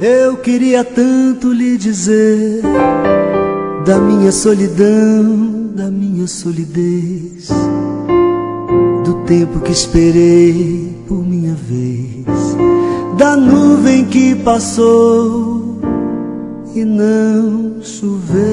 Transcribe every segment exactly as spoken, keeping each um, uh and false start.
Eu queria tanto lhe dizer da minha solidão, da minha solidez, do tempo que esperei por minha vez, da nuvem que passou e não choveu.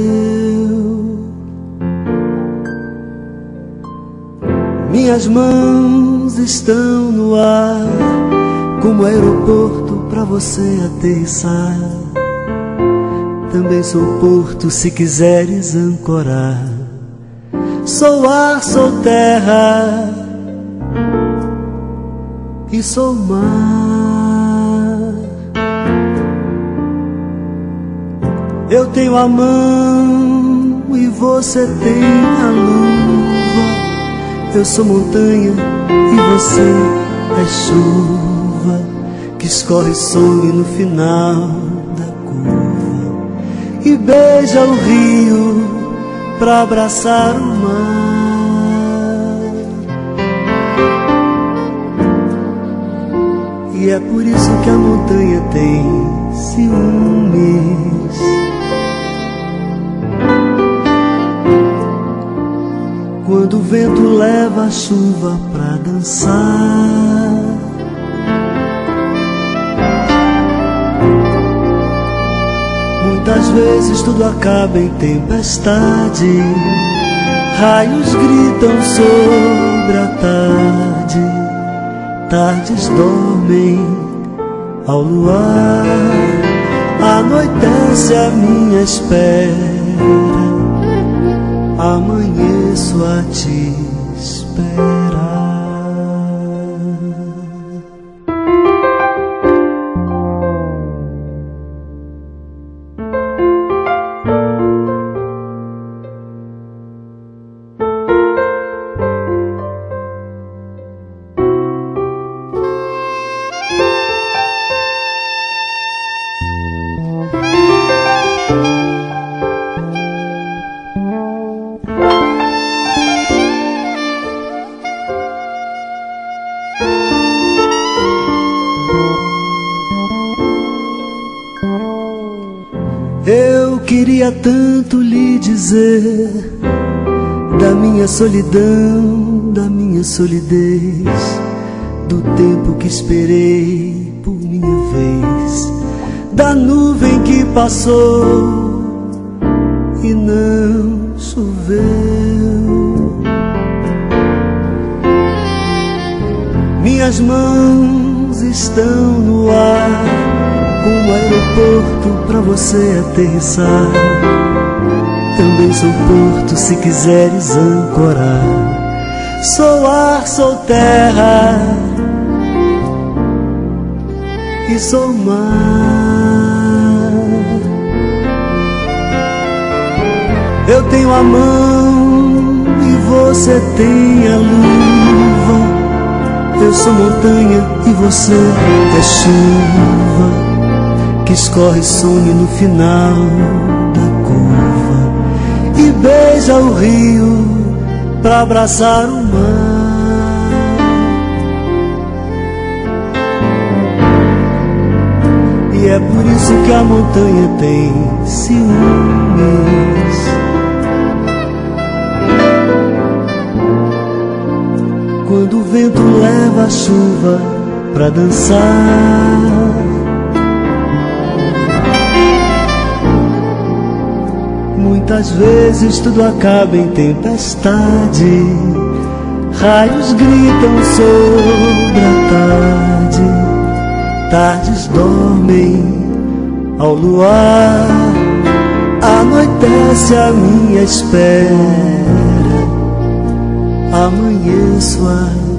Minhas mãos estão no ar, como aeroporto pra você aterrissar. Também sou porto se quiseres ancorar. Sou ar, sou terra e sou mar. Eu tenho a mão e você tem a luva. Eu sou montanha e você é chuva que escorre some no final da curva e beija o rio pra abraçar o mar. E é por isso que a montanha tem ciúmes. Quando o vento leva a chuva pra dançar, muitas vezes tudo acaba em tempestade. Raios gritam sobre a tarde, tardes dormem ao luar. Anoitece a minha espera, amanheço a te esperar. Eu queria tanto lhe dizer da minha solidão, da minha solidez, do tempo que esperei por minha vez, da nuvem que passou e não choveu. Minhas mãos estão no ar, como aeroporto pra você aterrissar. Também sou porto se quiseres ancorar. Sou ar, sou terra e sou mar. Eu tenho a mão e você tem a luva. Eu sou montanha e você é chuva que escorre some no final da curva e beija o rio pra abraçar o mar. E é por isso que a montanha tem ciúmes. Quando o vento leva a chuva pra dançar, muitas vezes tudo acaba em tempestade. Raios gritam sobre a tarde, tardes dormem ao luar. Anoitece a minha espera, amanheço a